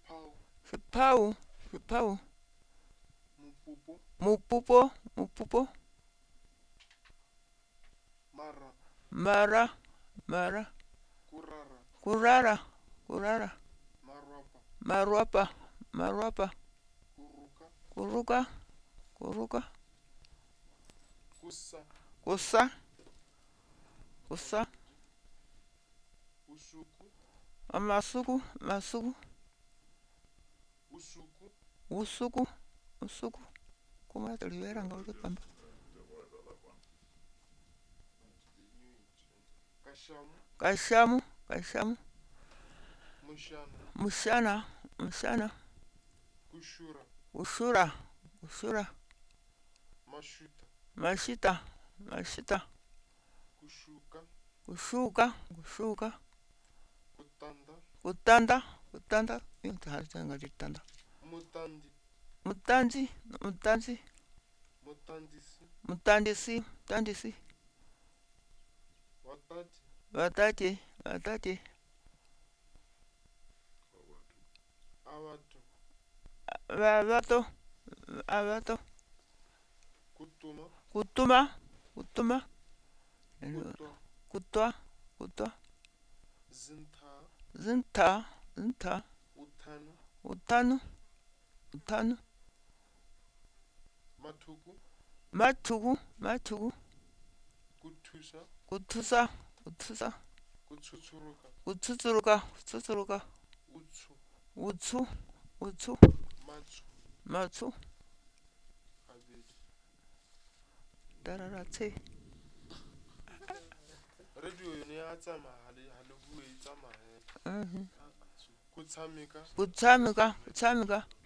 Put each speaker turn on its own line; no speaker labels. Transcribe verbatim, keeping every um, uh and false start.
Swiphawu swiphawu
Mupopo.
mupupo mupupo
Mara.
mara mara
Kurara.
kurara kurara
Marwapa.
marwapa marwapa
Kuruka.
kuruka kuruka
Kusa.
kusa kusa
Usuku.
amasuku masuku
Usuku.
usuku usuku kuma tulivera ngauri pamba
Kashamu.
kashamu kashamu
Mushana.
mushana mushana
Kushura.
ushura ushura
Mashuta.
mashita mashita
Kushuka.
kushuka kushuka
Kutanda.
kutanda kutanda yotahanga litanda
Mutandi.
mutanzi mutanzi
Mutandisi.
mutandisi mutandisi
Watati.
watati watati
Awatu.
abato abato
Kutuma.
kutuma kutuma
Kutwa.
kutwa kutwa
Zinta.
zinta zinta
Utanu.
utanu utanu
Matuku.
mathuku mathuku
Kutusa.
kuthusa kuthusa
Kutsutsuruka.
kutsutsuruka kutsutsuruka
Utsu.
utsu utsu
Matsu.
matsu
Kabili.
dararatse
Radio yone ya tsama hale hale bue tsama he.
mhm
Kutsamika.
kutsamika kutsamika